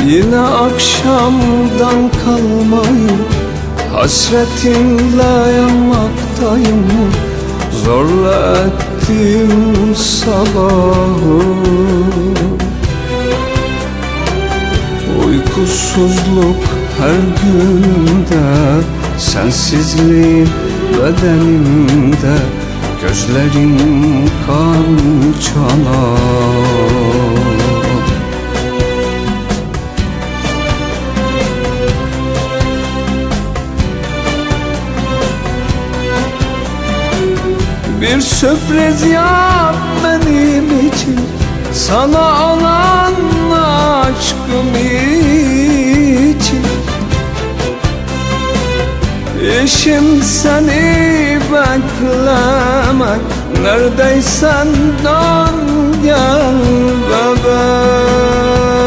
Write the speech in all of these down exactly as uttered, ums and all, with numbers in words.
Yine akşamdan kalmayı hasretinle yanmaktayım. Zorla ettim sabahı, uykusuzluk her günde, sensizliğin bedenimde, gözlerim kan çanar. Bir sürpriz yap benim için, sana olan aşkım için. İşim seni beklemek, neredeysen dön gel bebek.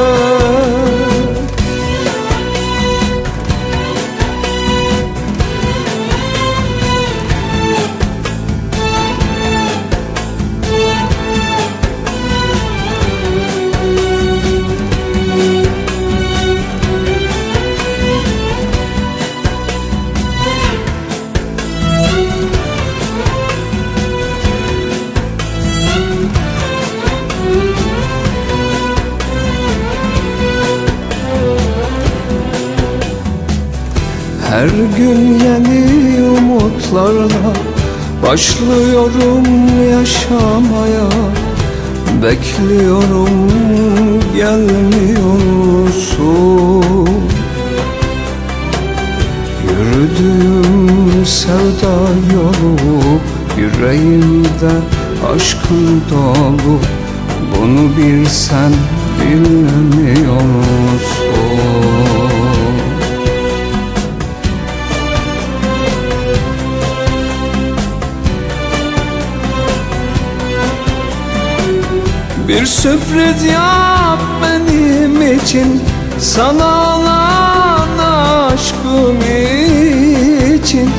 Her gün yeni umutlarla başlıyorum yaşamaya. Bekliyorum, gelmiyorsun. Yürüdüğüm sevda yolu, yüreğimde aşkın dolu. Bunu bilsen bilmiyorsun. Bir sürpriz yap benim için, sana olan aşkım için.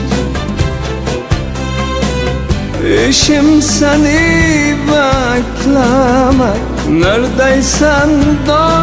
İşim seni beklemek, neredeysen dön